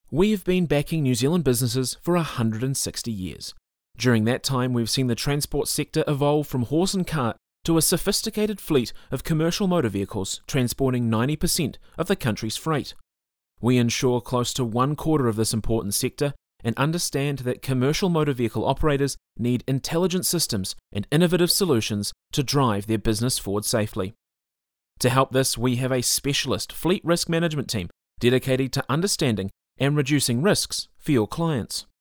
We have been backing New Zealand businesses for 160 years. During that time, we've seen the transport sector evolve from horse and cart to a sophisticated fleet of commercial motor vehicles transporting 90% of the country's freight. We insure close to 1/4 of this important sector and understand that commercial motor vehicle operators need intelligent systems and innovative solutions to drive their business forward safely. To help this, we have a specialist fleet risk management team dedicated to understanding and reducing risks for your clients.